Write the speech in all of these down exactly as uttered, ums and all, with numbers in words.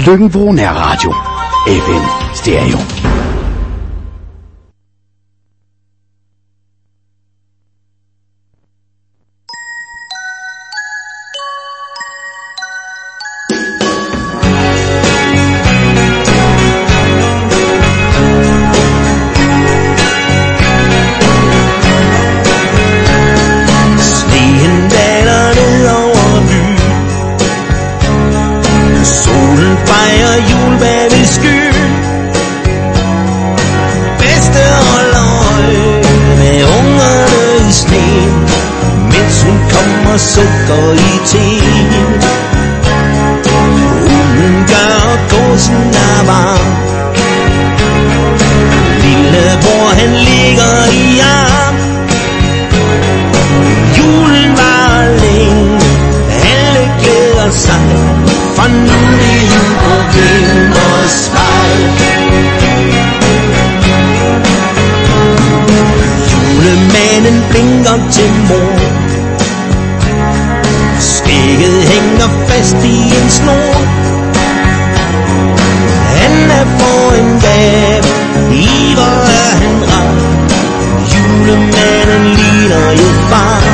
Løkken-Vrå Nærradio. F M Stereo. Sukker i teen. Ulen gør gåsen er varm. Lillebror han ligger i arm. Julen var længe, alle glæder sig, for nu er det jul på Vindersvej. Julemanden blinker til mor. Skægget hænger fast i en snor. Han er for en gave, i hvor er han rar. Julemanden ligner jo far.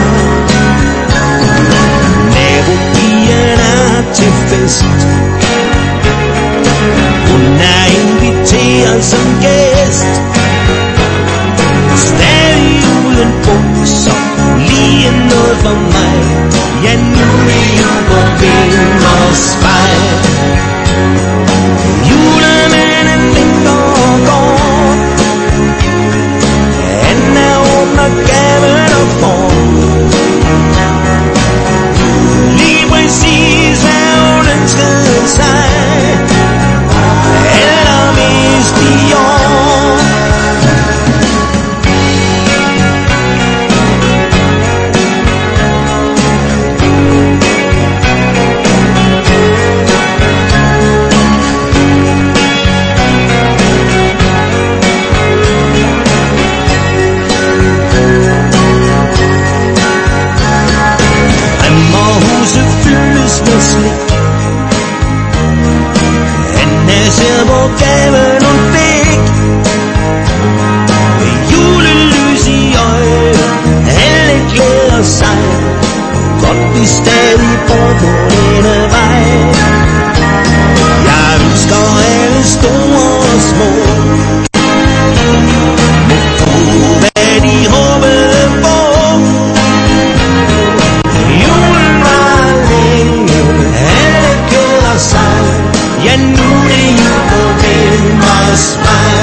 Nabopigen er til fest. Hun er inviteret som gæst. Stadig julen bukser, lige noget for mig. Ja, nu er jul på Vindersvej. Julemanden vinker og går. Han er åbner gaven og får. Lige præcis hvad hun ønskede sig. Allermest i år. Han ser på gaven hun fik. Med julelys i øje, alle glæder sig. Godt vi stadig bor på denne vej. Jeg ønsker alle store og små må få hvad de håbede på. Julen var længe, alle glæder sig. Ja, nu er det jul på Vindersvej.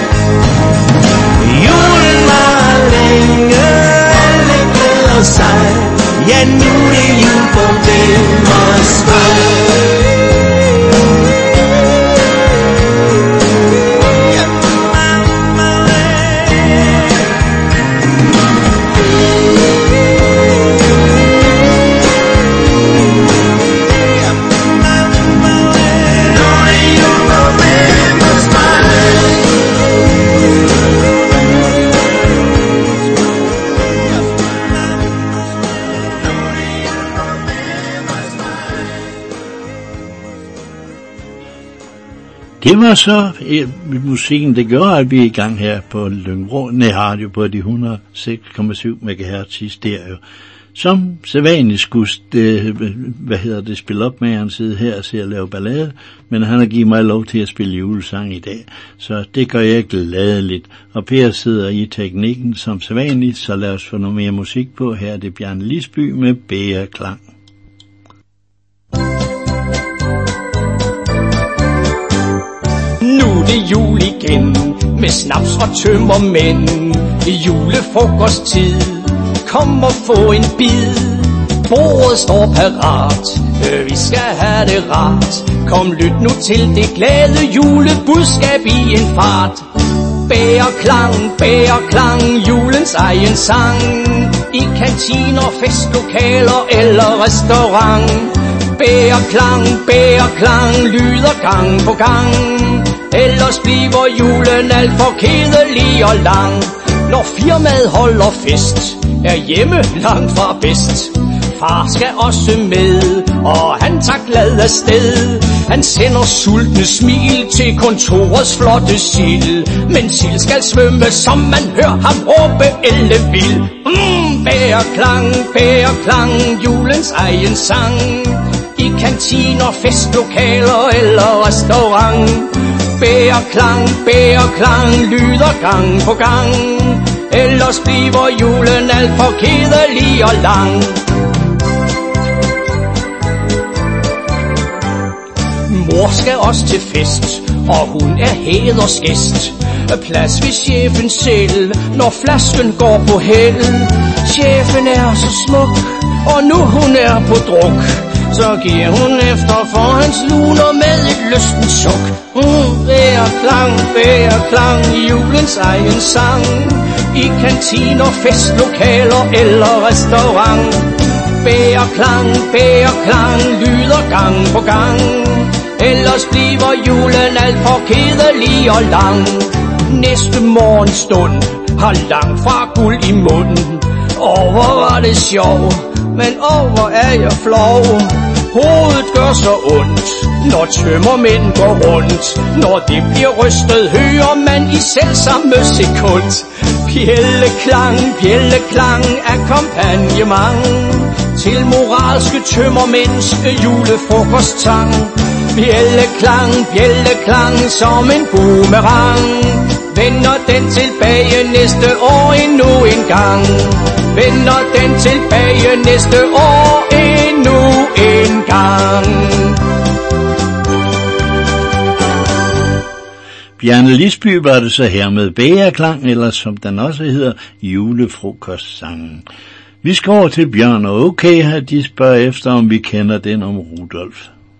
Julen var længe, alle glæder sig. Ja, nu er det jul på Vindersvej. Det var så eh, musikken, det gør, at vi er i gang her på Løkken-Vrå Nærradio på de et hundrede og seks komma syv megahertz i stereo. Som sædvanligt skulle det, hvad hedder det, spille op med, han sidder her og ser og lave ballade, men han har givet mig lov til at spille julesang i dag, så det gør jeg gladeligt. Og Per sidder i teknikken som sædvanligt, så lad os få noget mere musik på. Her er det Bjarne Lisby med Bægerklang. Nu er det jul igen, med snaps og tømmermænd. Julefrokosttid, kom og få en bid. Bordet står parat, vi skal have det rart. Kom, lyt nu til det glade julebudskab i en fart. Bægerklang, bægerklang, julens egen sang. I kantiner, festlokaler eller restaurant. Bægerklang, bægerklang, lyder gang på gang. Ellers bliver julen alt for kedelig og lang. Når firmaet holder fest, er hjemme langt fra bedst. Far skal også med, og han tager glad afsted. Han sender sultne smil til kontorets flotte sild. Men sild skal svømme, som man hører ham råbe ellevild. Mm, bærklang, bærklang, julens egen sang. I kantiner, festlokaler eller restaurant. Bærklang, bærklang, lyder gang på gang. Ellers bliver julen alt for kedelig og lang. Mor skal også til fest, og hun er hædersgæst. Plads ved chefen selv, når flasken går på held. Chefen er så smuk, og nu hun er på druk. Så giver hun efter for hans luner med et lystent suk. Mm, bærklang, bærklang, julens egen sang. I kantiner, festlokaler eller restaurant. Bærklang, bærklang, lyder gang på gang. Ellers bliver julen alt for kedelig og lang. Næste morgenstund har langt fra guld i munden. Åh, hvor var det sjov, men åh, hvor er jeg flov. Hovedet gør så ondt, når tømmermænd går rundt. Når det bliver rystet, hører man i selvsamme sekund. Bjelleklang, bjelleklang af kampagnement. Til moralske tømmermænds julefrokosttang. Bjelleklang, bjelleklang som en boomerang. Vender den tilbage næste år endnu en gang. Vender den tilbage næste år endnu en gang. Bjarne Lisby var det så her med bærklang, eller som den også hedder, julefrokostsangen. Vi skal over til Bjørn og Okay her, de spørger efter, om vi kender den om Rudolf.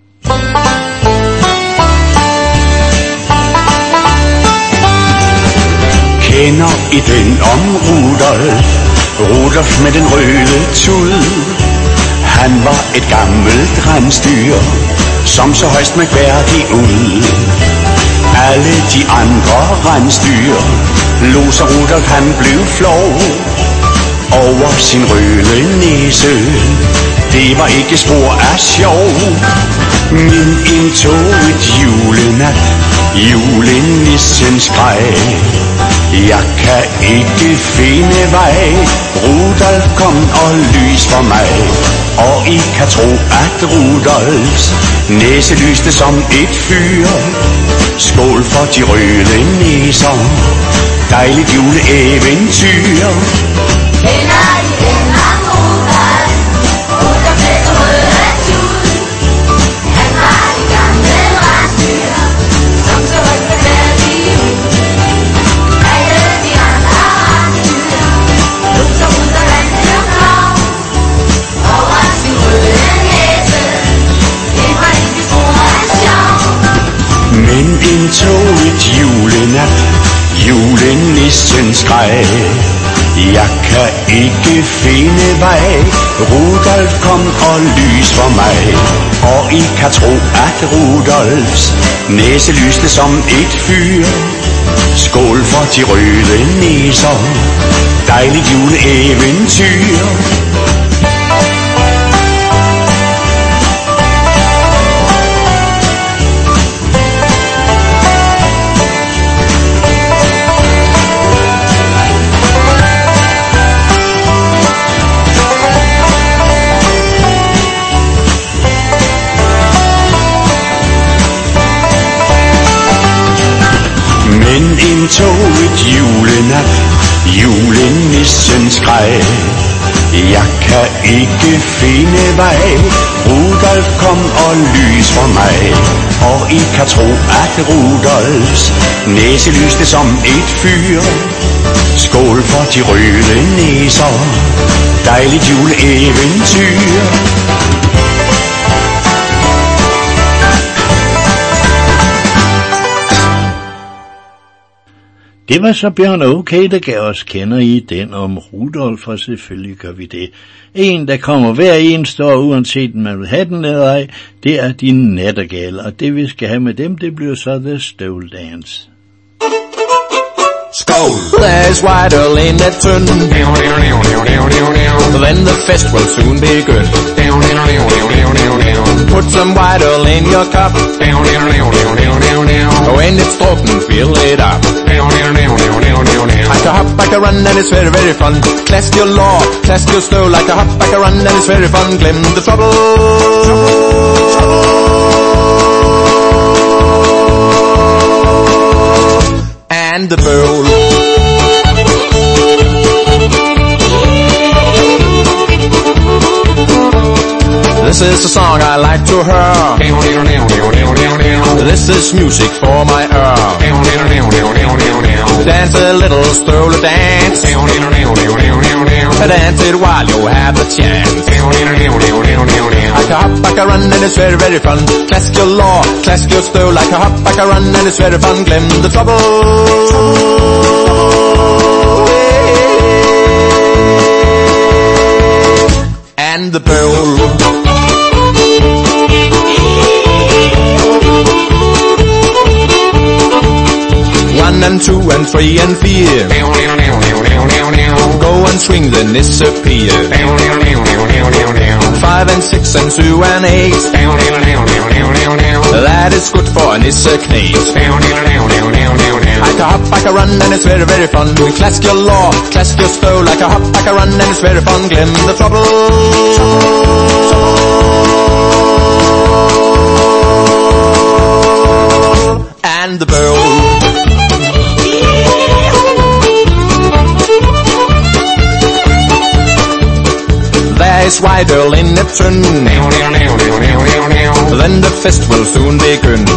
Kender I den om Rudolf? Rudolf med den røde tud. Han var et gammelt rensdyr, som så højst mærkværdig ud. Alle de andre rensdyr lod sig Rudolf, han blev flov over sin røde næse. Det var ikke spor af sjov. Men indtog et julenat, julenissen skreg. Jeg kan ikke finde vej, Rudolf kom og lys for mig. Og I kan tro, at Rudolfs næse lyste som et fyr. Skål for de røde næser, dejligt juleeventyr. Kender I den om Rudolf? Rudolf med den røde tud. Han var et gammelt rensdyr, som så højt mærkværdig ud. Alle de andre rensdyr lod sig Rudolf, han blev flov over sin røde næse. Det var ikke spor af sjov. Men indtog et julenat, julenissen skreg. Jeg kan ikke finde vej, Rudolf kom og lys for mig. Og I kan tro, at Rudolfs næse lyste som et fyr. Skål for de røde næser, dejligt juleeventyr. Men indtog et julenat, julenissen skreg. Jeg kan ikke finde vej, Rudolf kom og lys for mig. Og I kan tro, at Rudolfs næse lyste som et fyr. Skål for de røde næser, dejligt juleeventyr. Det var så Bjørn Okay, der gav os kender I den om Rudolf, og selvfølgelig gør vi det. En, der kommer hver eneste år, uanset man vil have den eller ej, det er din nattergale, og det vi skal have med dem, det bliver så The Stole Dance. Skål! There's white ale in that tin. Then the fest will soon begin. Put some white ale in your cup. When it's talking, fill it up. Like a hop, like a run, and it's very, very fun. Clask your law, clask your snow. Like a hop, like a run, and it's very fun. Glim the trouble, and the bowl. This is a song I like to hear. This is music for my ear. Dance a little stroll dance. Dance it while you have the chance. Like a hop, like a run, and it's very, very fun. Clask your law, clask your stow. Like a hop, like a run, and it's very fun. Glim the trouble, and the bowl. One and two and three and four. Go and swing, then disappear. Five and six and two and eight. That is good for an issa knaves. Like a hop, like a run, and it's very, very fun. Clask your law, clask your stow. Like a hop, like a run, and it's very fun. Glim the trouble, and the bowl. There's white ale in the tin. Then the fest will soon begin.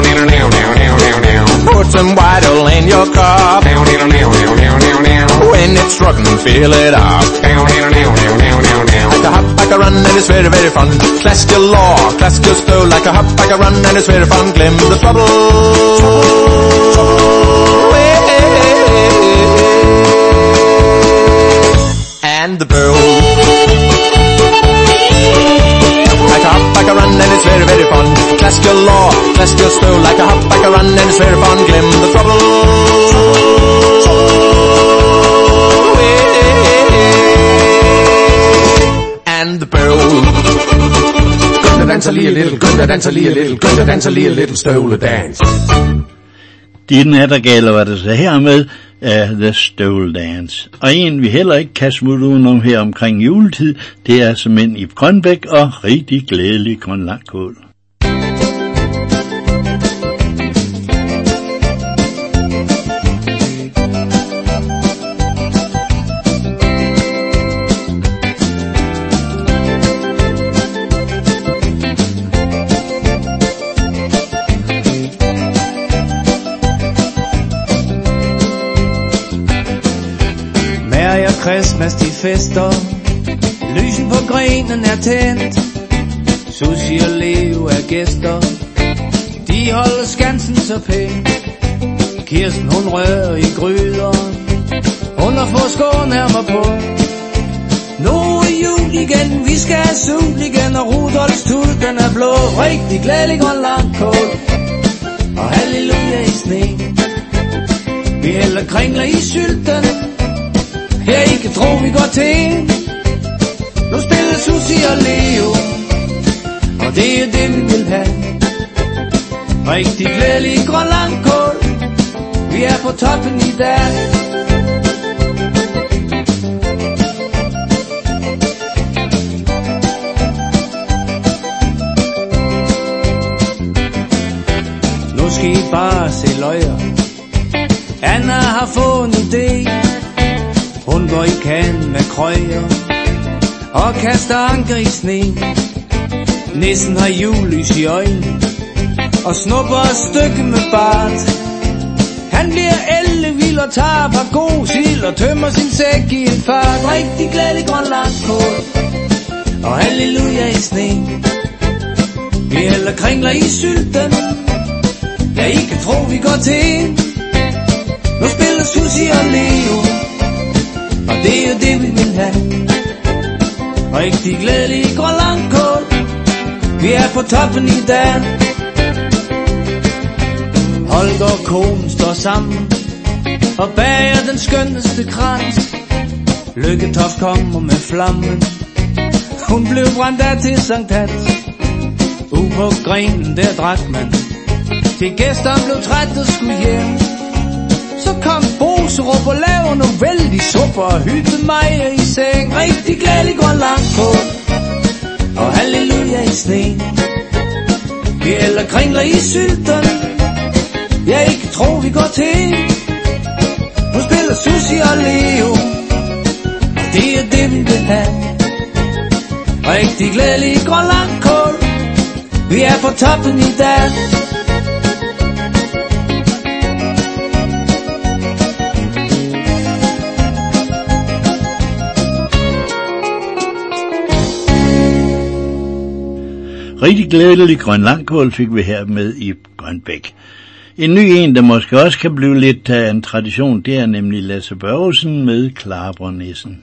Put some white ale in your cup. When it's rockin', fill it up. Like a hop, like a run, and it's very, very fun. Clask your law, clask your stow. Like a hop, like a run, and it's very fun. Glim the trouble, and the bowl. Like a hop, like a run, and it's very, very fun. Clask your law, clask your stow. Like a hop, like a run, and it's very fun. Glim the trouble, and the bowl. Gunter danser lige lidt, Gunter danser lige lidt, Gunter danser lige lidt støvledans. De nattergaler var det så her med af The Stole Dance. Og en vi heller ikke kan smutte udenom her omkring juletid, det er som en i Grønbæk og rigtig glædelig grønlandkål. Christmas de fester, lysen på grenen er tændt. Susie og Leo er gæster, de holder skansen så pænt. Kirsten hun rører i gryderen, hun har fået skåren her mig på. Nu er jul igen, vi skal have sul igen, og Rudolfs tud den er blå. Rigtig glædelig grønlandkål, og halleluja i sne. Vi hælder kringler i sylten, jeg ikke tror vi går til. Nu spiller Susie og Leo, og det er det vi vil have. Rigtig glædelig grønlandkål, vi er på toppen i dag. Nu skal I bare se løjer. Anna har fået en idé. Hun går i kan med krøjer og kaster anker i sne. Nissen har julelys i øjnene og snupper et stykke med bart. Han bliver ellevild og tager et par gode sild og tømmer sin sæk i en fart. Rigtig glædelig grønlandskål og halleluja i sne. Vi hælder kringler i sylten, ja I kan tro vi går til. Nu spiller Susie og Leo, og det er det vi vil have. Rigtig glædelig grønlandkål, vi er på toppen i dag. Holger og konen står sammen, og bager den skønneste krans. Lykketoft kommer med flammen, hun blev brændt af til Sankt Hans. Ude på grenen der drak man, til gæsterne blev træt og skulle hjem. Så kom Boserup og lavede nogle vældig supper og hyggede mig i seng. Rigtig glædelig går langt på, og halleluja i sten. Vi eller kringler i sylten, jeg ikke tror vi går til. Nu spiller Susie og Leo, det er det vi vil have. Rigtig glædelig går langt kål, vi er på toppen i dag. Rigtig glædelig grøn langkål fik vi her med i Grønbæk. En ny en, der måske også kan blive lidt af en tradition, det er nemlig Lasse Børgesen med Klarbonissen.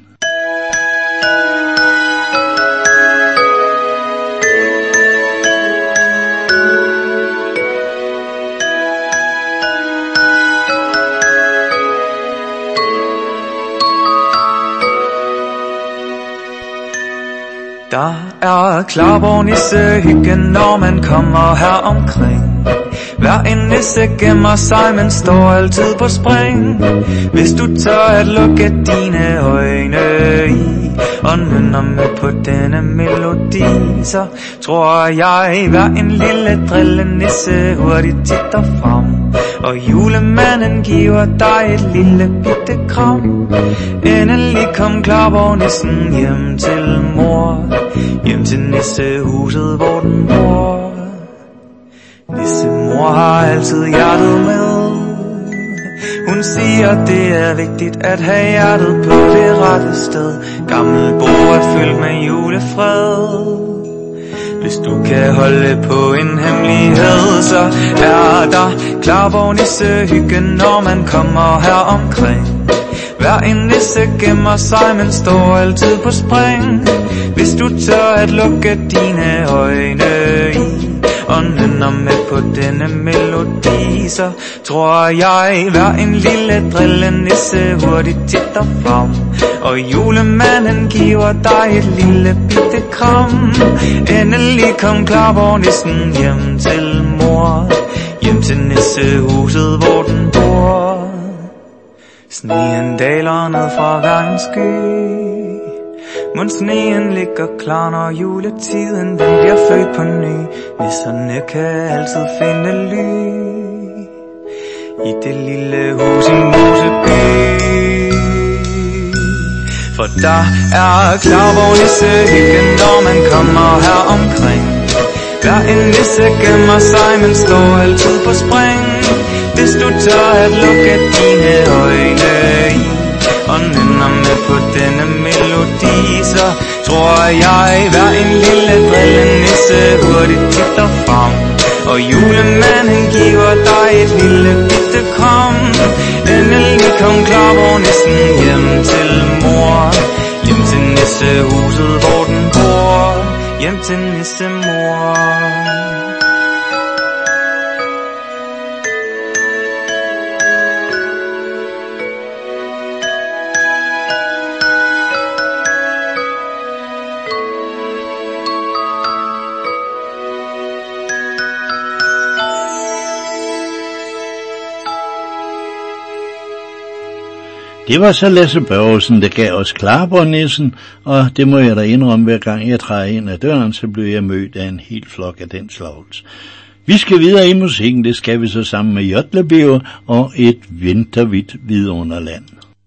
Der er Klarbonisse hygge, når man kommer her omkring. Hver en nisse gemmer sig, men står altid på spring. Hvis du tør at lukke dine øjne i og nynner med på denne melodi, så tror jeg hver en lille drillenisse hurtigt titter frem, og julemanden giver dig et lille bitte kram. Endelig kom Klarbonissen hjem til mor, hjem til nissehuset, hvor den bor. Nissemor har altid hjertet med. Hun siger, det er vigtigt at have hjertet på det rette sted. Gammel bord er fyldt med julefred. Hvis du kan holde på en hemmelighed, så er der Klarbonisse hygge, når man kommer her omkring. Hver en nisse gemmer sig, men står altid på spring. Hvis du tør at lukke dine øjne i og nynner med på denne melodi, så tror jeg hver en lille drillenisse hurtigt titter frem, og julemanden giver dig et lille bitte kram. Endelig kom Klarbonissen hjem til mor, hjem til nissehuset, hvor den bor. Sneen daler ned fra hver en sky, mon sneen ligger klar, når juletiden den bliver født på ny. Nisserne kan altid finde ly i det lille hus i Moseby. For der er Klarbonisse hygge, når man kommer her omkring. Hver en nisse gemmer sig, men står altid på spring. Hvis du tør at lukke dine øjne i og nynner med på denne melodi, så tror jeg hver en lille drillenisse hurtigt titter frem, og julemanden giver dig et lille bitte kram. Endelig kom Klarbonissen hjem til mor, hjem til nissehuset, hvor den bor, hjem til nissemor. Det var så Lasse Børgesen, der gav os Klarbonissen, og det må jeg da indrømme, hver gang jeg træder ind ad døren, så bliver jeg mødt af en hel flok af den slags. Vi skal videre i musikken, det skal vi så sammen med Jodlebiver og et vinterhvidt vidunderland.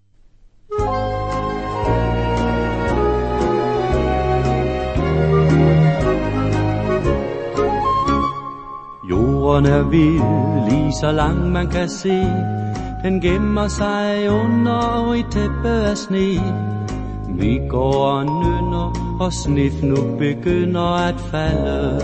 Jorden er hvid, lige så lang man kan se. Den gemmer sig under et tæppe af sne. Vi går og nynner, og snif nu begynder at falde.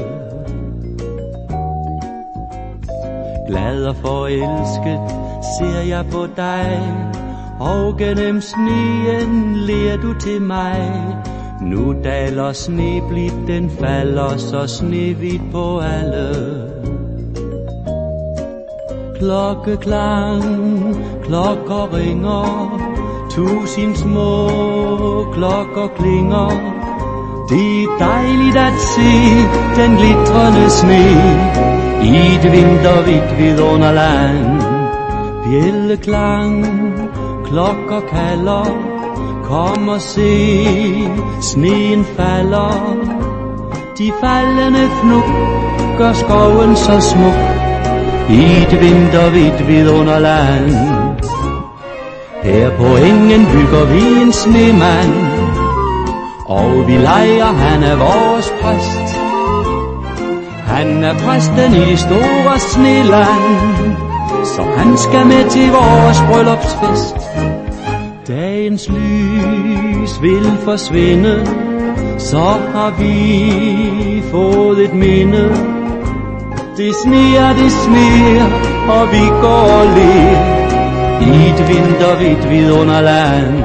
Glad og forelsket ser jeg på dig, og gennem sneen ler du til mig. Nu daler sneblidt, den falder så snehvidt på alle. Klokkeklang, klokker ringer, tusind små klokker klinger. Det er dejligt at se den glitrende sne i et vinterhvidt vidunderland. Bjælleklang, klokker kalder, kom og se, sneen falder. De faldende fnug gør skoven så smuk i et vinterhvidt vidunderland. Her på engen bygger vi en snemand, og vi leger, han er vores præst. Han er præsten i det store sneland, så han skal med til vores bryllupsfest. Dagens lys vil forsvinde, så har vi fået et minde. Det sneer, det sneer, og vi går og ler i et vinterhvidt vidunderland.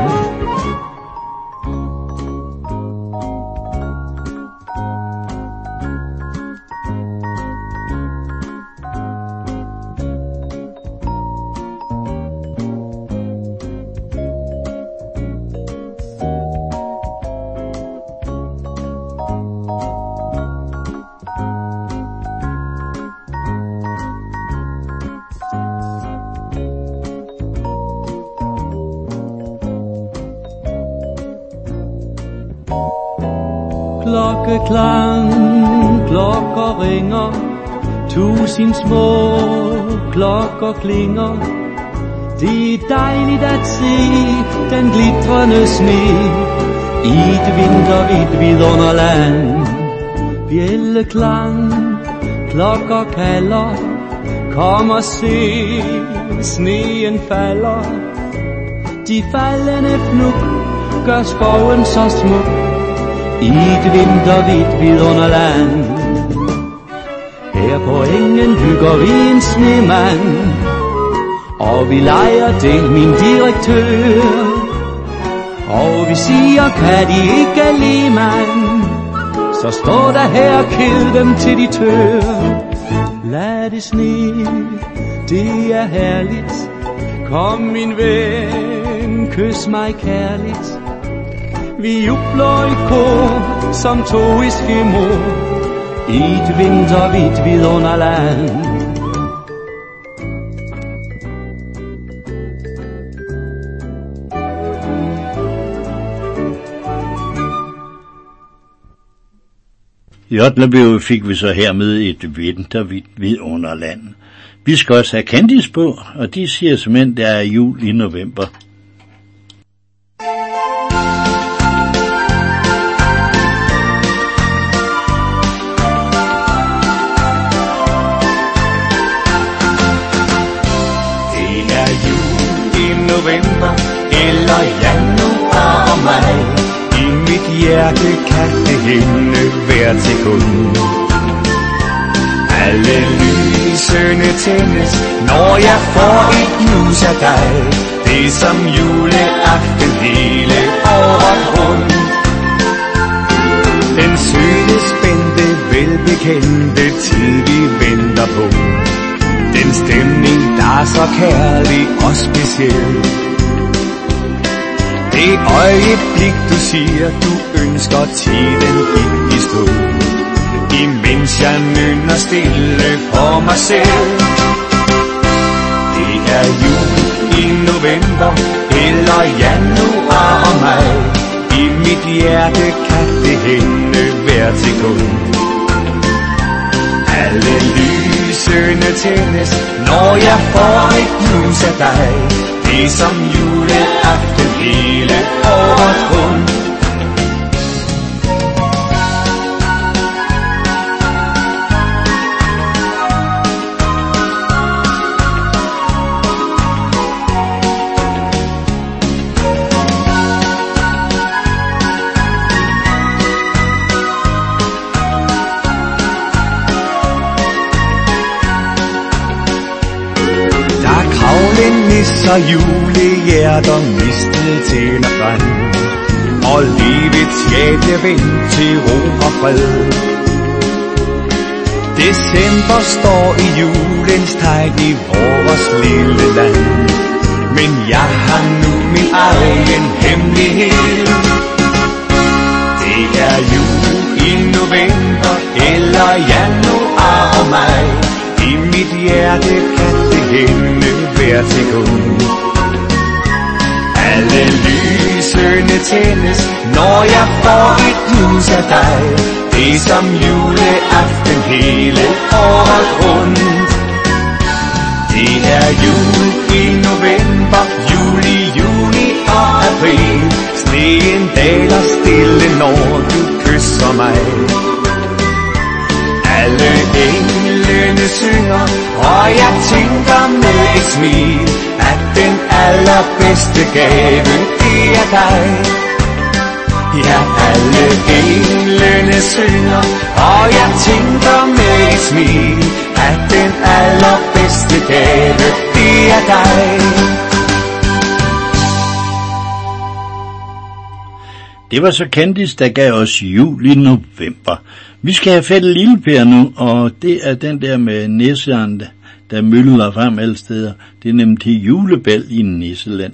Klokkeklang, klokker ringer, tusind små klokker klinger. Det er dejligt at se den glitrende sne i et vinterhvidt vidunderland. Bjælleklang, klokker kalder, kom og se, sneen falder. De faldende fnug gør skoven så smuk i et vinterhvidt vidunderland. Her på engen bygger vi en snemand, og vi leger det, min direktør. Og vi siger, kan de ikke lide mand, så står der her, ked dem til de tør. Lad det sne, det er herligt, kom min ven, kys mig kærligt. Vi jubler i kor, som to eskimoer, i et vinterhvidt vidunderland. I Otlebøv fik vi så hermed et vinterhvidt vidunderland. Vi skal også have Candice på, og de siger simpelthen, der er jul i november. November eller januar og maj. I mit hjerte kan det hænde hver sekund. Alle lysene tændes, når jeg får et knus af dig. Det er som juleaften hele året rundt. Den søde, spændte, velbekendte tid vi venter på. Den stemning, der er så kærlig og speciel. Det øjeblik, du siger, du ønsker tiden gik i stå. Imens jeg nynner stille for mig selv. Det er jul i november eller januar og maj. I mit hjerte kan det hænde hver sekund. Alle lysene tændes, når jeg får et knus af dig. Det er som juleaften hele året rundt. Nisser julehjerter mistet tænder frem, og livets ja bliver vendt til ro og fred. December står i julens tegn i vores lille land. Men jeg har nu min egen hemmelighed. Det er jul i november eller januar og maj. I mit hjerte kan det hende hver sekund. Alle lysene tændes, når jeg får et hus af dig. Det er som juleaften hele året rundt. Det er jul i november, juli, juni og april. Sneen daler stille, når du kysser mig. Alle englene synger, og jeg tænker med et smil, at den allerbedste gave, det er dig. Ja, alle englene synger, og jeg tænker med et smil, at den allerbedste gave, det er dig. Det var så Candice, der gav os jul i november. Vi skal have Fætte Lille Per nu, og det er den der med nisseren, der myldrer frem alle steder. Det er nemlig til julebal i Nisseland.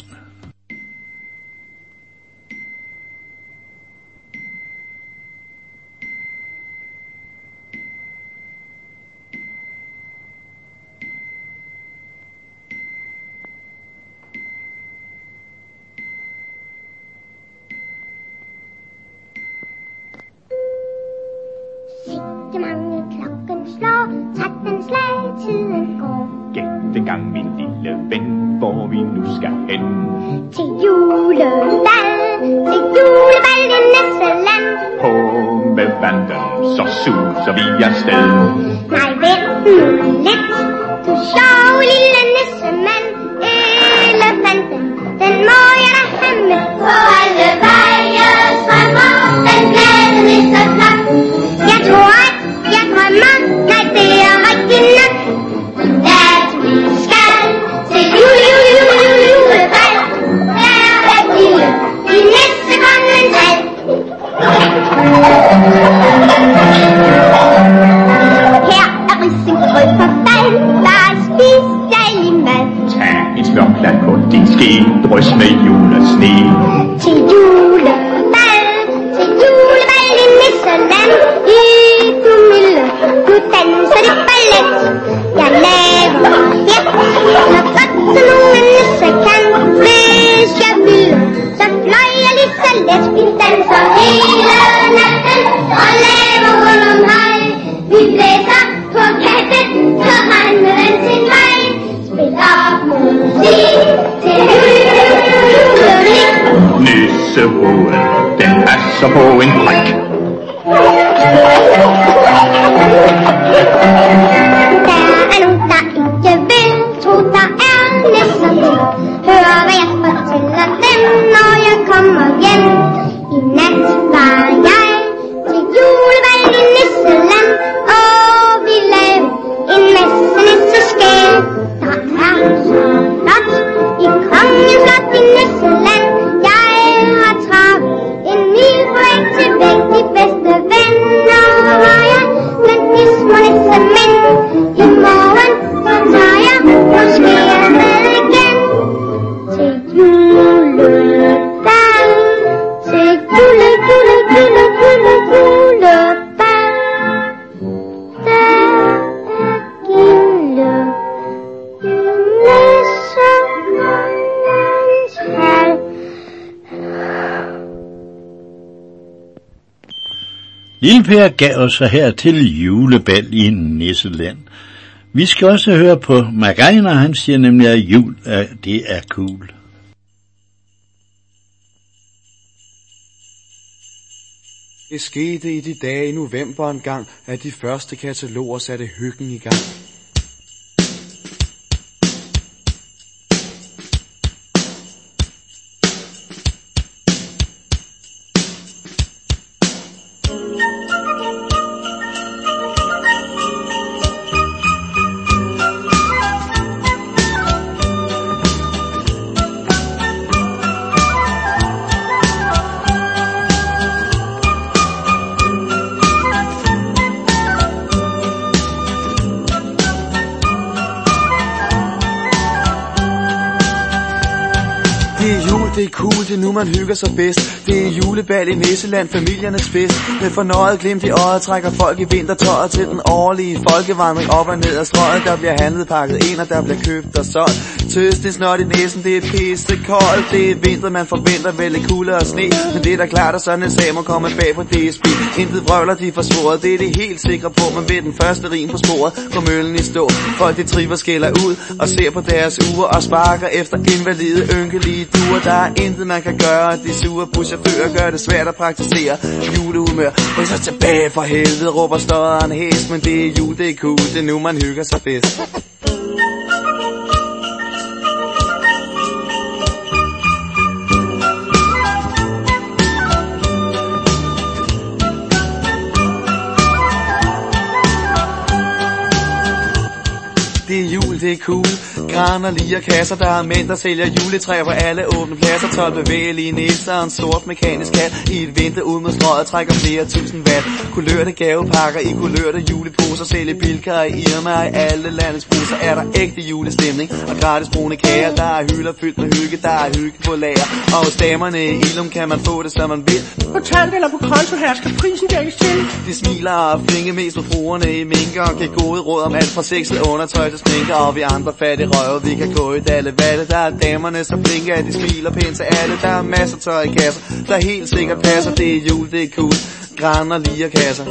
Dengang min lille ven, hvor vi nu skal hen. Til julebal, til julebal i Nisseland. På med vandet, så suser vi afsted. Nej, vent nu lidt, du sjov lille nissemand. Elefanten, den må jeg da have med. På alle veje strømmer den glade nisseflok. Jeg tror, at jeg drømmer, nej, det er rigtig nok. At vi skal til jule, jule, jule, julebal. Der er lille i nissekongens hal. Her er risengrød på fald, der er spist dejlig mad. Tag en smørklat på din ske, drys med julesne. Til julebal, til julebal i Nisseland. I du milde, du danser det ballet. Jeg laver hjem, når godt så nogen nisse kan. Hvis jeg ville, så fløj jeg lige så let. Vi danser hele natten og laver rundt om hej. Vi blæser på katten, så regner den sin vej. Spiller musik til julemusik. Nissehovedet, den passer på en prik. Der er nogen, der ikke vil tro, der er nisser til. Hør, hvad jeg fortæller dem, når jeg kommer hjem. I nat var jeg til julebal i Nisseland, og vi lavede en masse nisseskæl. Der er så flot i kongens slot i Nisseland. Jeg har travet en mil på vej til væk, de bedste venner har jeg. Men de små nissemænd, i morgen så tager jeg måske med igen. Til julebal, til jule, jule, jule, jule, julebal. Der er gilde i nissekongens hal. Lille Per gav os så her til julebal i Nisseland. Vi skal også høre på Margreiner, han siger nemlig, at jul er, det er cool. Det skete i de dage i november en gang, at de første kataloger satte hyggen i gang. det er cool, det er nu man hygger sig bedst. Det er julebal i Nisseland, familiernes fest. Med fornøjet glimt i øjet trækker folk i vintertøjet til den årlige folkevandring op og ned ad strøget. Der bliver handlet, pakket ind, og der bliver købt og solgt. Tøs, det er snot i næsen, det er pisse koldt. Det er vinter, man forventer vel lidt kulde og sne. Men det er da klart, at sådan en sag må komme bag på D S B. Intet vrøvler, de forsvoret, det er det helt sikre på. Men ved den første rim på sporet går møllen i stå. Folk de triver skælder ud og ser på deres uger og sparker efter invalide, ynkelige duer. Der er intet man kan gøre, de sure buschauffører gør det svært at praktisere julehumør. Og så tilbage for helvede, råber støderen hæs. Men det er jul, det er cool, det er nu man hygger sig bedst. Det er jul, det er cool. Graner, liger, kasser, der er mænd, der sælger juletræer på alle åbne pladser. tolv bevægelige nisser og en sort mekanisk kat. I et vindue ud mod strøget trækker flere tusind watt. Kulørte gavepakker i kulørte juleposer. Sælger bilker i Irma og i alle landets busser. Er der ægte julestemning og gratis brune kager. Der er hylder fyldt med hygge, der er hygge på lager. Og hos damerne i Ilum kan man få det som man vil. På talt eller på konto her skal prisen dækkes til. De smiler og flinke mest på fruerne i minker og giver gode råd om alt fra sexet undertøj til sminker. Og vi andre fattige røve, vi kan gå i dalle valle. Der er damerne så flinke, at de smiler pænt til alle. Der er masser tøj i kasser, der helt sikkert passer. Det er jul, det er cool. Graner, liger, kasser.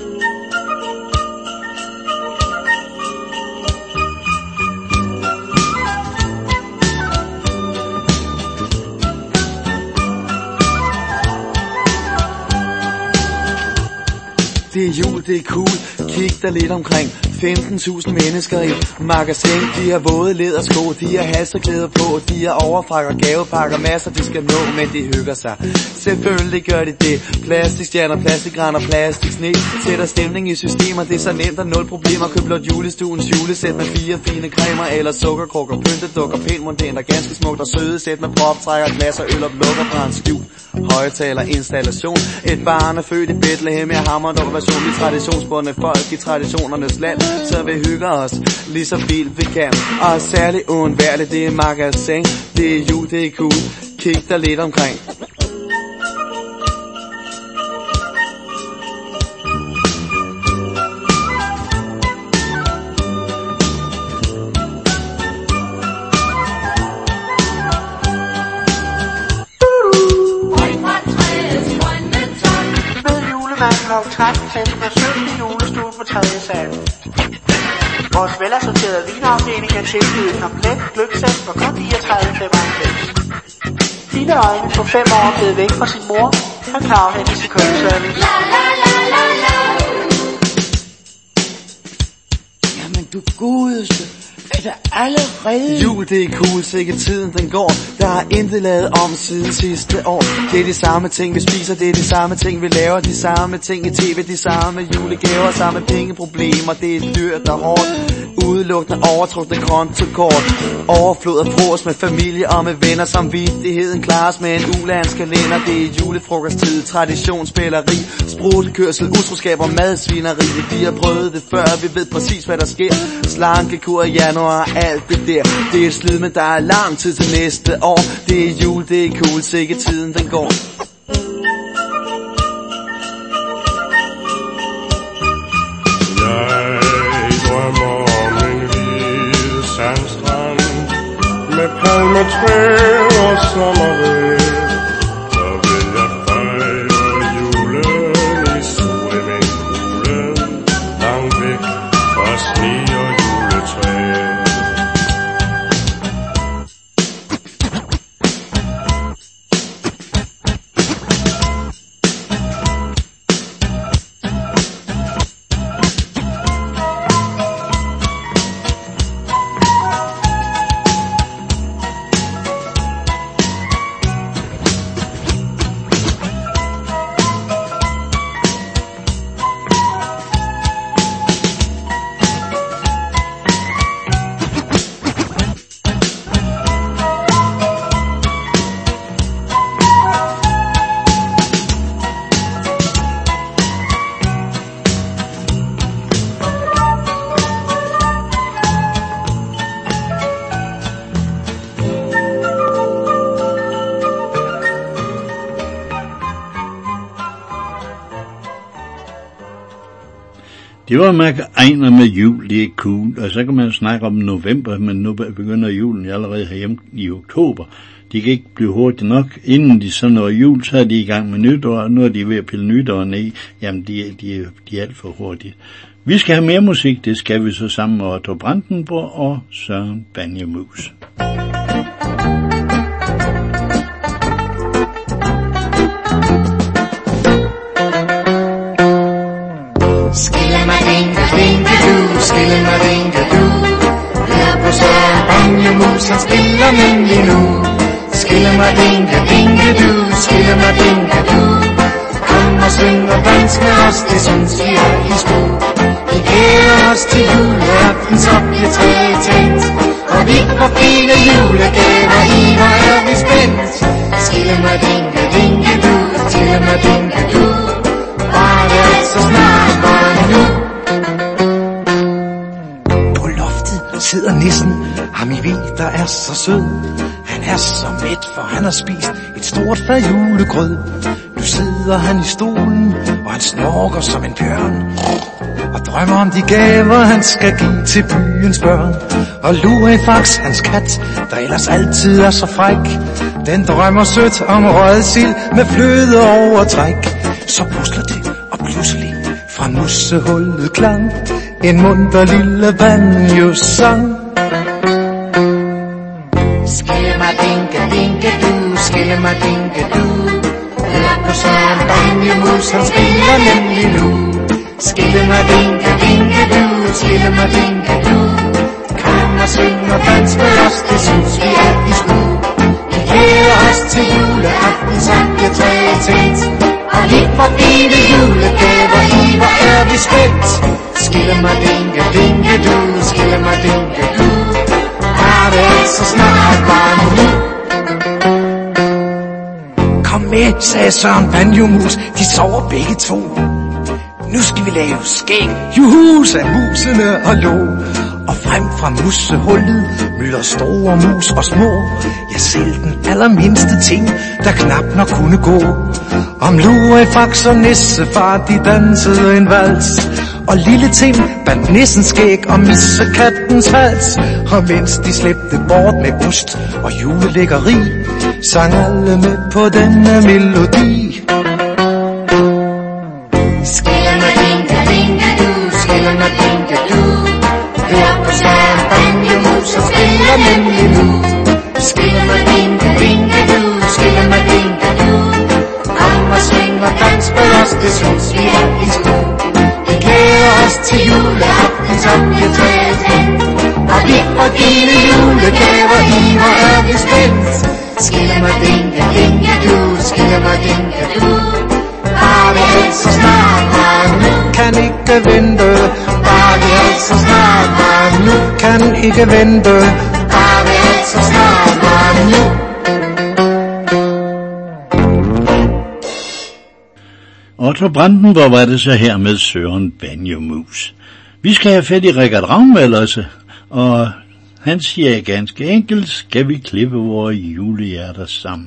Det er jul, det er cool. Kig dig lidt omkring. femten tusind mennesker i magasin. De har våde lædersko, de har halserklæder på. De har overfrakker, gavepakker, masser de skal nå. Men de hygger sig, selvfølgelig gør de det. Plastikstjerner, plastikgræn og plastiksne sætter stemning i systemer. Det er så nemt og nul problemer. Køb blot julestuens julesæt med fire fine cremer eller sukkerkrukker, pyntedukker, pænt mondænt og ganske smukt og søde sæt med proptrækker, glas og øl og lukker fra en skjul højtaler installation. Et barn er født i Bethlehem. Jeg hammer dog version i traditionsbundne folk i traditionernes land. Så vi hygger os lige så vildt vi kan. Og særligt uundværligt, det er magasin. Det er jul, det er cool. Kig dig lidt omkring. klokken tretten sættes besøg i julestuen på tredje sal. Vores velassorterede vinafdeling er tilbydet komplet gløggsæt for kun fireogtredive komma femoghalvfems. Fine øjne på fem år blevet væk fra sin mor. Han kan afhentes i kundeservice. La la la la la. Jamen du godeste. Er der allerede? Jul, det er cool, sikkert tiden den går. Der er intet lavet om siden sidste år. Det er de samme ting vi spiser, det er de samme ting vi laver. De samme ting i tv, de samme julegaver. Samme pengeproblemer, det er dyrt og hårdt. Udelukkende overtrukne kontokort. Overflod af frokost med familie og med venner. Samvittigheden klares med en ulandskalender. Det er julefrokosttid, traditionsspilleri, sprutkørsel, utroskab og madsvineri. Vi har prøvet det før, vi ved præcis hvad der sker. Slankekur i januar, alt det der. Det er et slid, men der er lang tid til næste år. Det er jul, det er cool, sikkert tiden den går. Jeg drømmer om en hvid sandstrand med palmetræer og sommervejr. Så vil jeg fejre julen i swimmingpoolen, langt væk fra sne og juletræer. Det var Mac Einer med jul, det er cool, og så kan man snakke om november, men nu begynder julen allerede herhjemme i oktober. De kan ikke blive hurtigt nok. Inden de så når jul, så er de i gang med nytår, og nu er de ved at pille nytår ned. Jamen, de, de, de er alt for hurtigt. Vi skal have mere musik, det skal vi så sammen med Otto Brandenburg og Søren Banjemus. Skille-ma-dinke-dinke-du, skille-ma-dinke-du. Hør på Søren Banjemus, han spiller nemlig nu. Skille-ma-dinke-dinke-du, skille-ma-dinke-du. Kom og syng og dans med os, det synes vi er i sko. Vi glæder os til juleaften, så bliver træet tændt. Og vi får fine julegaver i, hvor er vi spændt. Skille-ma-dinke-dinke-du, skille-ma-dinke-du. Bare det er så snart, bare nu. På loftet sidder nissen, ham I ved, der er så sød. Han er så mæt, for han har spist et stort fad julegrød. Nu sidder han i stolen, og han snorker som en bjørn, og drømmer om de gaver, han skal give til byens børn. Og Lurifax, hans kat, der ellers altid er så fræk, den drømmer sødt om røget sild med fløde overtræk. Så pusler det, og pludselig fra musehullet klang en munter lille banjo-sang. Skille-ma-dinke-dinke-du, skille-ma-dinke-du. Hør på Søren Banjemus, han spiller nemlig nu. Skille-ma-dinke-dinke-du, skille-ma-dinke-du. Kom og syng og dans med os, det synes vi er i sko. Vi glæder os til juleaften, så bliver træet tændt. Og vi får fine julegaver i, hvor er vi spændt. Skille-ma-dinke-dinke-du, skille-ma-dinke-du. Bare det er så snart, bare nu. Kom med, sagde Søren Banjemus, de sover begge to. Nu skal vi lave skæg, juhu, sagde musene og lå. Og frem fra musehullet mylder store mus og små. Ja, selv den allermindste ting, der knap nok kunne gå. Om Lurifax og nissefar, de dansede en vals. Og lille Tim bandt nissens skæg og missekattens hals. Og mens de slæbte bort med ost og julelækkeri, sang alle med på denne melodi. Skille-ma-dinke-dinke-du, skille-ma-dinke-du. Hør på Søren Banjemus, han spiller nemlig nu. Skille-ma-dinke-dinke-du, skille-ma-dinke-du. Kom og syng og dans med os, det synes vi er i sko. Vi glæder os til juleaften, som bliver træet tændt. Og vi får dine julegaver i, hvor er vi spændt. Skille-ma-dinke-dinke-du, skille-ma-dinke-du. Bare det er så snart, bare nu. Kan ikke vente, bare det er så snart, bare nu. Kan ikke vente, bare det er så snart, bare nu. Otto Brandenburg var det så her med Søren Banjemus. Vi skal have fat i Richard Ragnvald også, og han siger ganske enkelt, skal vi klippe vores julehjerter sammen.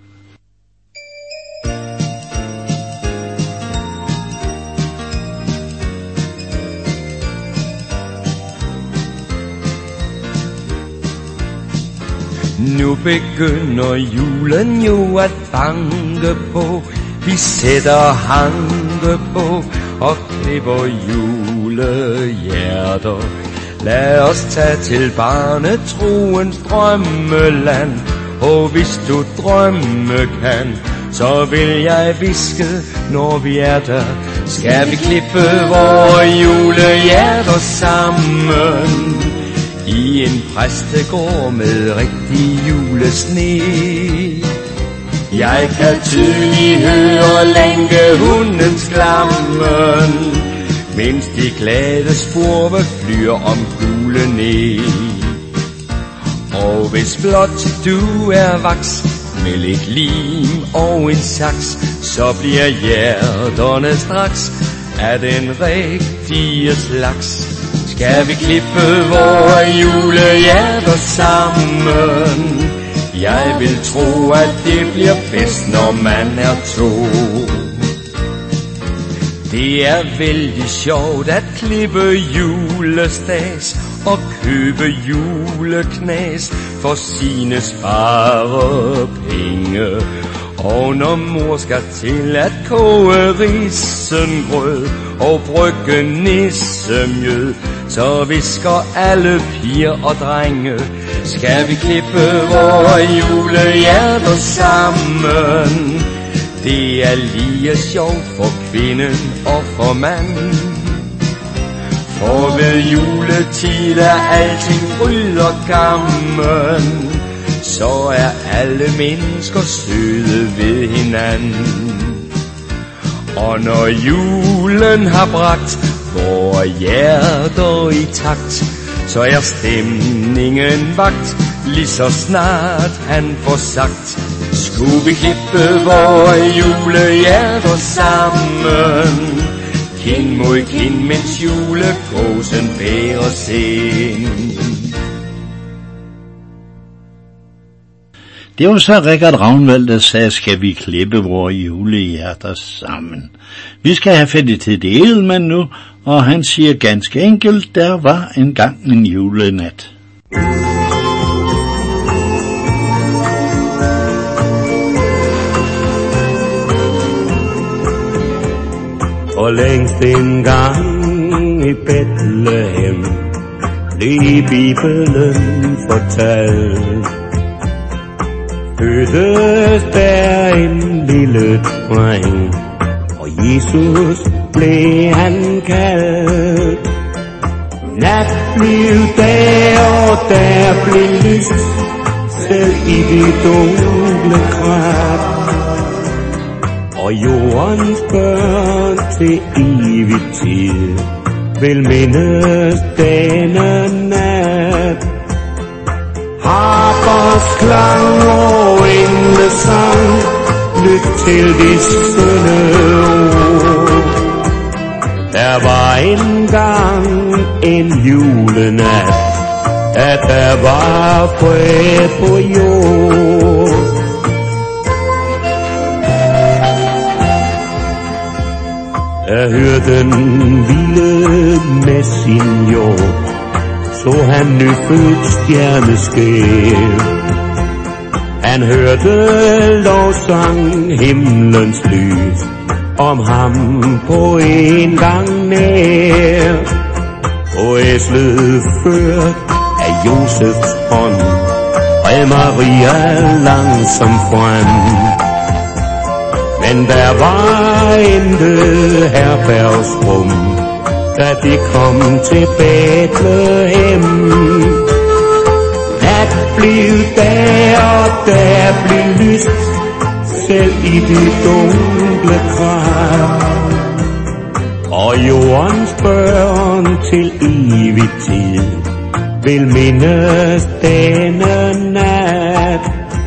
Nu begynder julen jo at banke på. Vi sætter hanke på og klipper julehjerter. Lad os tage til barnetroens drømmeland. Og hvis du drømme kan, så vil jeg viske, når vi er der. Skal vi klippe vores julehjerter sammen i en præstegård med rigtig julesne. Jeg kan tydeligt høre lænkehundens klammen, mens de glade spurve flyr om gule næ. Og hvis blot du er vaks med lidt lim og en saks, så bliver hjerterne straks af den rigtige slags. Skal vi klippe vores julehjerter sammen? Jeg vil tro, at det bliver bedst, når man er to. Det er vældig sjovt at klippe julestads og købe juleknas for sine sparepenge. Og når mor skal til at koge risengrød og brygge nissemjød, så visker alle piger og drenge, skal vi klippe vore julehjerter sammen. Det er lige sjovt for kvinden og for manden. For ved juletid er alting fryd og gammen, så er alle mennesker søde ved hinanden. Og når julen har bragt vore hjerter i takt, så er stemningen vagt, lige så snart han får sagt: skulle vi klippe vore julehjerter sammen, kind mod kind, mens julekrosen bærer sind. Det var så Richard Ravnvald, der sagde, skal vi klippe vores julehjerter sammen. Vi skal have fat i til det Edelmann nu, og han siger ganske enkelt, der var engang en julenat. Og længst en gang i Bethlehem blev Bibelen fortalt. Fødtes der en lille dreng, og Jesus blev han kaldt. Nat blev dag, og der blev lyst, selv i det dunkle krat. Og jordens børn til evig tid vil mindes denne nat. Harpers klang og englesang, lyt til de skønne ord. Der var engang en julenat, at der var fred på jord. Jeg hørte den vilde med sin jord, så han nyfødt stjerneskær. Han hørte lovsang himlens lys, om ham på en gang nær. Og æslet ført af Josefs hånd, red Maria langsomt frem. Men der var intet herbergsrum, da de kom til Bethlehem. Nat blev der, og der blev lyst, selv i det dunkle krat. Og jordens børn til evig tid vil mindes denne nat.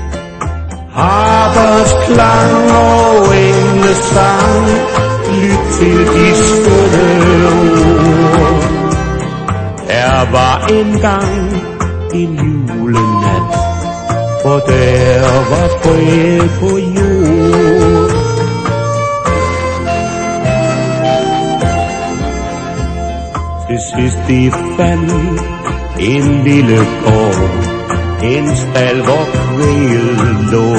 Harpers klang og englesang, lyt til de skønne ord. Der var engang en julenat, for der var fred på jord. Til sidst de fandt en lille gård, en stald hvor kvæget lå.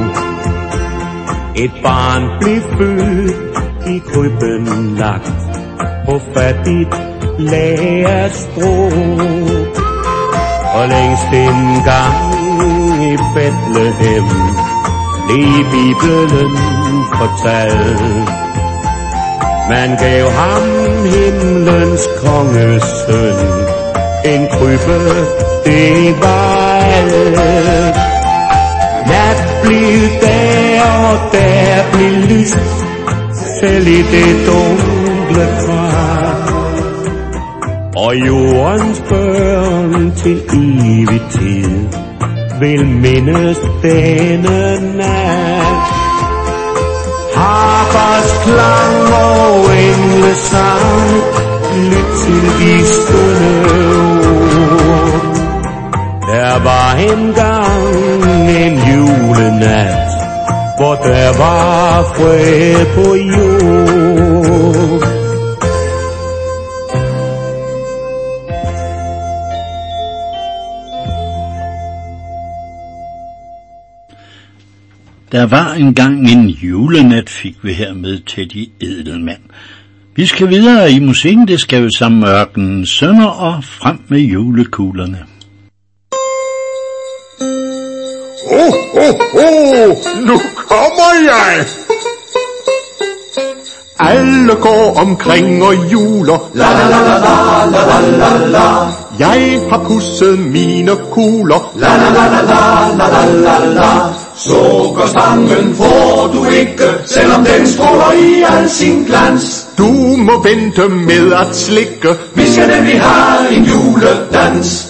Et barn blev født, i krybben lagt, på fattigt lag af strå. Og længst en gang i Bethlehem blev Bibelen fortalt. Man gav ham himlens kongesøn, en krybbe, det var alt. Nat blev der, og der blev lyst, selv i det dunkle krat. Og jordens børn til evig tid vil mindes denne nat. Harpers klang og englesang, lyt til de skønne ord. Der var engang en julenat, hvor der var fred på jord. Der var engang en julenat, fik vi her med Teddy Edelmann. Vi skal videre i musikken, det skal vi sammen med Ørkenens Sønner og frem med julekuglerne. Åh, åh, åh, nu kommer jeg! Alle går omkring og juler. La la la la la la la la la. Jeg har pudset mine kugler. La la la la la la la la. Sukkerstangen får du ikke, selvom den stråler i al sin glans. Du må vente med at slikke. Vi skal nemlig have en juledans.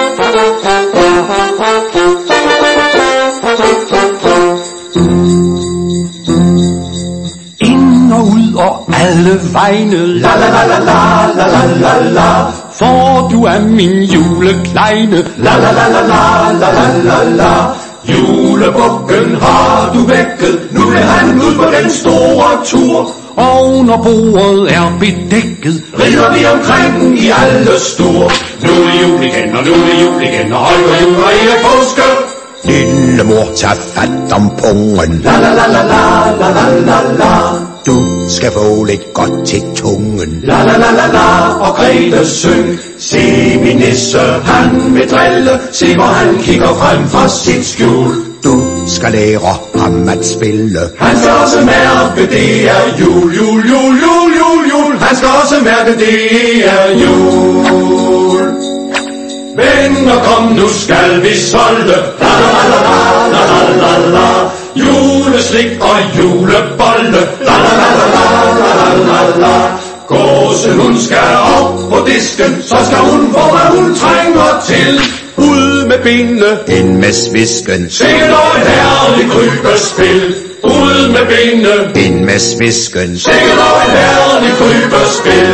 Ind og ud og alle vegne. La la la la la la la la la. For du er min julekleine. La la la la la la la la. Julebukken har du vækket. Nu vil han ud på den store tur. Og når bordet er bedækket, rider vi omkring i alle stuer. Nu er det jul igen, og nu er det jul igen, og Holger jul og Erik påske. Lille mor, tag fat om pungen. La la la la la la la la la. Du skal få lidt godt til tungen. La la la la la, og Grete syng. Se min nisse, han vil drille. Se hvor han kigger frem fra sit skjul. Du skal lære ham at spille. Han skal også mærke, det er jul, jul, jul, jul, jul, jul. Han skal også mærke, det er jul. Venner, kom, nu skal vi solde. La la la la la la la la. Juleslik og julebolle. La la la la la la la la. Gåsen, hun skal op på disken, så skal hun få, hvad hun trænger til. Ud med benene, ind med svisken. Sikkert og et herligt krybespil. Ud med benene, ind med svisken. Sikkert og et herligt krybespil.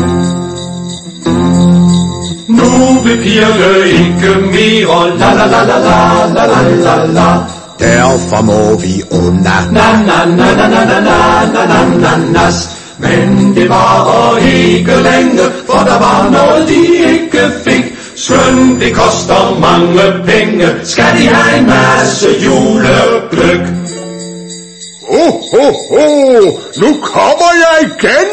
Nu vil pigerne ikke mere. La la la la la la la la la. Derfor må vi under. Na na na na na na na na na na. Men det varer ikke længe, for der var noget de ikke fik. Skønt det koster mange penge, skal de have en masse julegløgg. Åh, åh, åh, nu kommer jeg igen.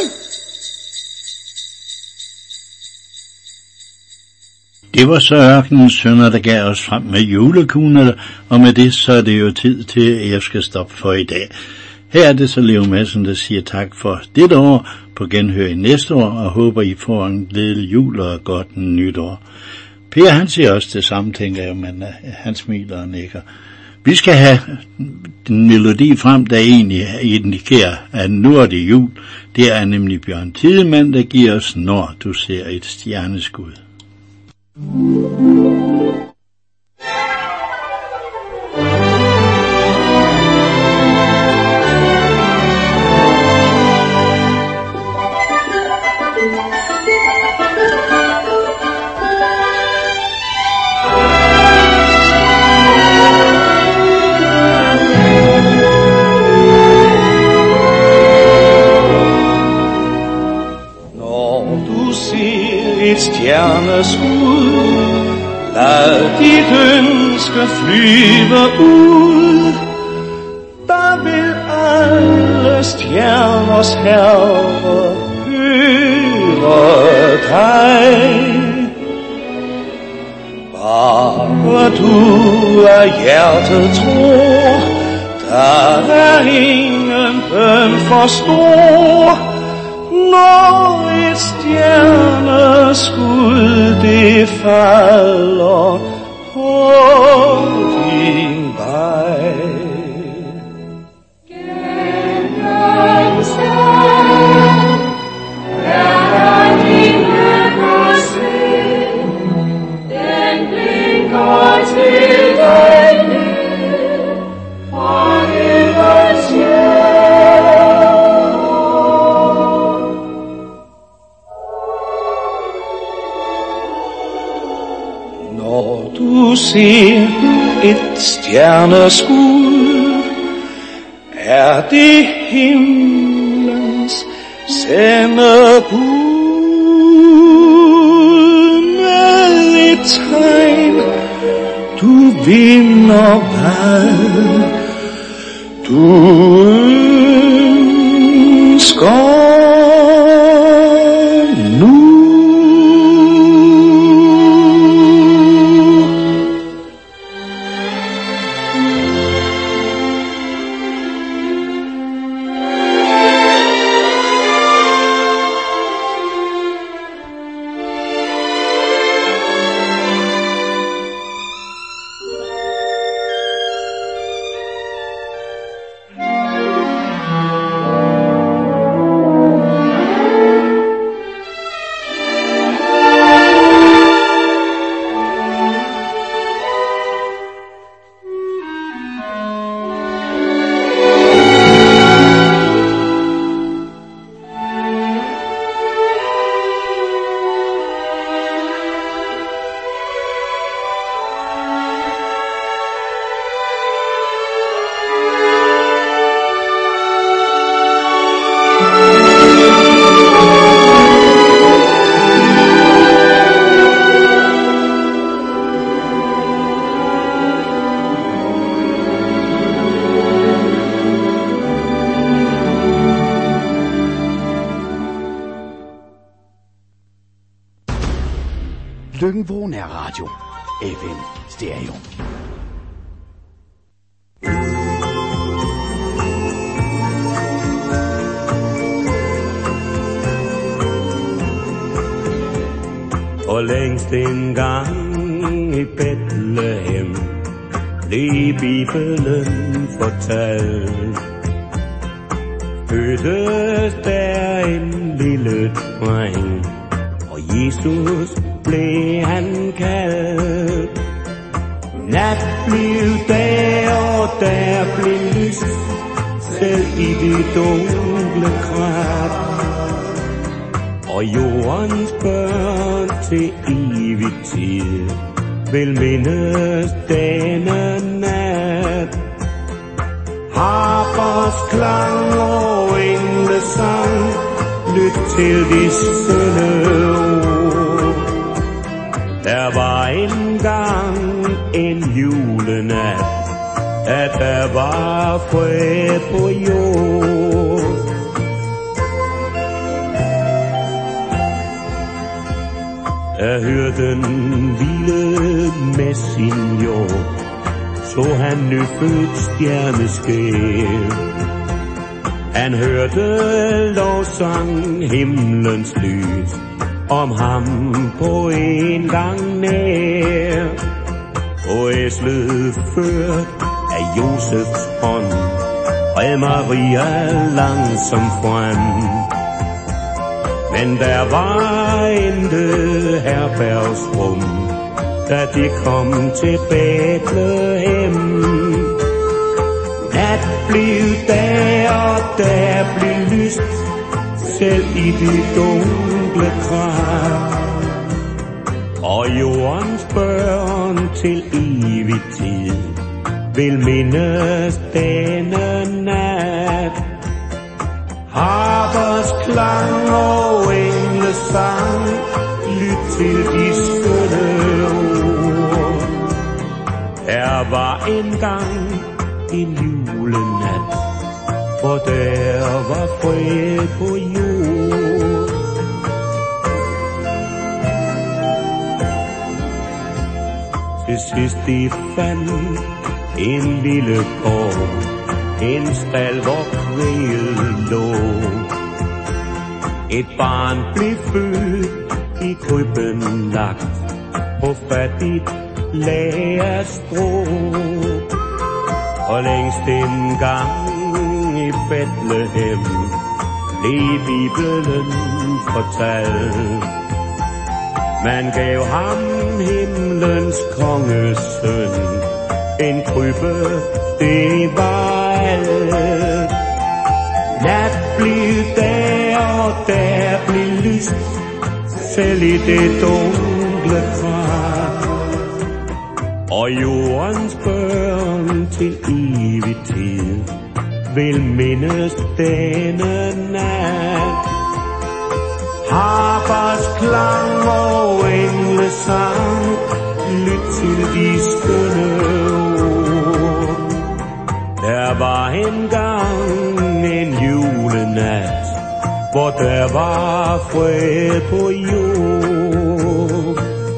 Det var så Ørkenens Sønner, der gav os frem med julekuglerne, og med det så er det jo tid til, at jeg skal stoppe for i dag. Her er det så Leo Madsen, der siger tak for dette år, på genhør i næste år, og håber I får en glædelig jul og et godt nytår. Per, han siger også det samme, tænker jeg, men han smiler og nikker. Vi skal have den melodi frem, der egentlig indikerer, at nu er det jul. Det er nemlig Bjørn Tidemand, der giver os Når du ser et stjerneskud. Et stjerneskud, lad dit ønske flyve ud. Der vil alle stjerners herre høre dig. Bare du af hjertet tror, der er ingen bøn for stor. Når et stjerneskud det falder på din vej. Gennem sted er himmelbusken, den blinker til dig ned fra himmelens Du ser et stjerneskud, er det himlens sendebud med et tegn. Du vinder hvad du ønsker nu. Løkken-Vrå Nærradio. F M Stereo. Og længst en gang i Bethlehem blev Bibelen fortalt. Fødtes der en lille dreng, og Jesus blev han kaldt. Nat blev dag, og der blev lyst, selv i det dunkle krat. Og jordens børn til evig tid vil mindes denne nat. Harpers klang og englesang, lyt til de sønne ord. Der var engang en julenat, at der var fred på jord. Da hørten hvile med sin jord, så han nyfødt stjerneskær. Han hørte lovsang himlens lys, om ham på en gang nær. Og æslet ført af Josefs hånd, red Maria langsomt frem. Men der var intet herbergsrum, da de kom til Bethlehem. Nat blev dag, og der blev lyst, selv i det dunkle krat. Og jordens børn til evig tid vil mindes denne nat. Harpers klang og englesang, lyt til de skønne ord. Der var engang en julenat, hvor der var fred på jord. Til sidst de fandt en lille gård, en stald hvor kvæget lå. Et barn blev født, i krybben lagt, på fattigt lag af strå. Og længst en gang i Bethlehem blev Bibelen fortalt. Man gav ham himlens kongesøn, en krybbe, det var alt. Nat blev dag, og der blev lyst, selv i det dunkle krat. Og jordens børn til evig tid vil mindes denne nat. Harpers klang og englesang, lyt til de skønne ord. Der var engang en julenat, hvor der var fred på jord.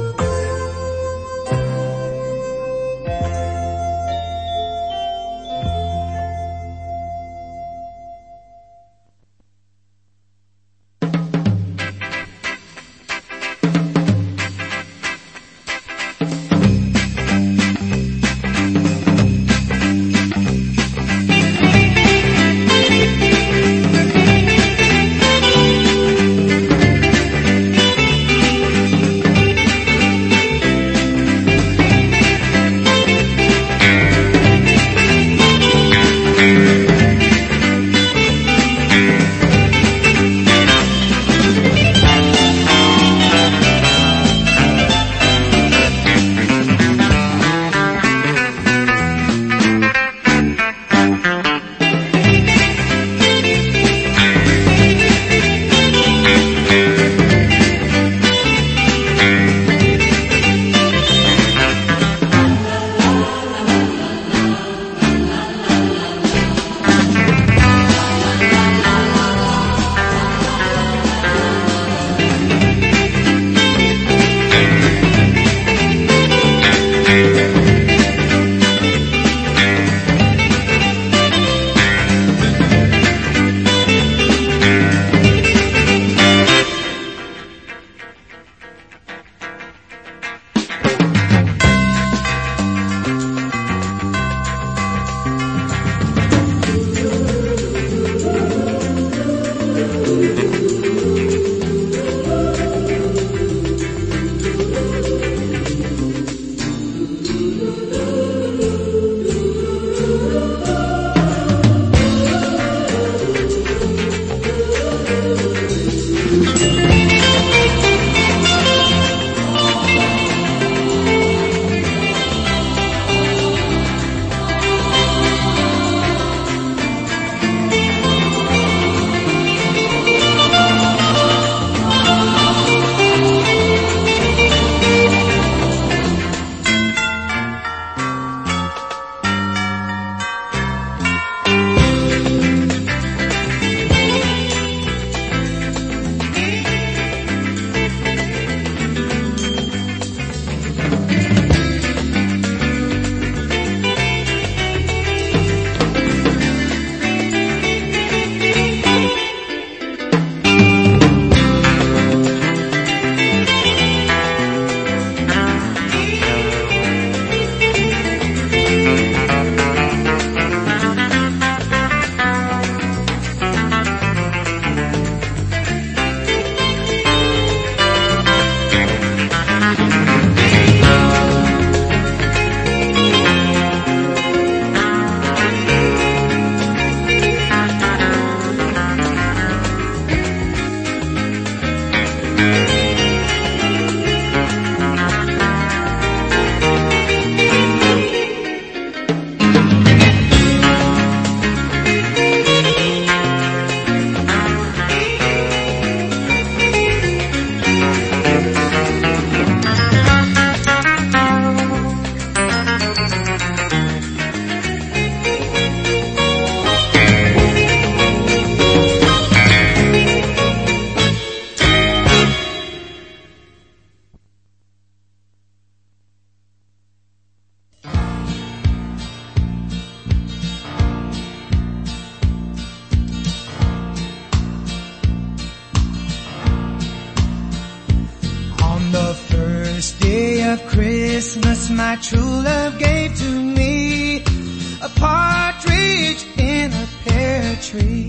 Christmas my true love gave to me a partridge in a pear tree.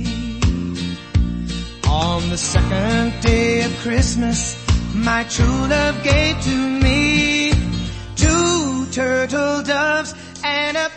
On the second day of Christmas my true love gave to me two turtle doves and a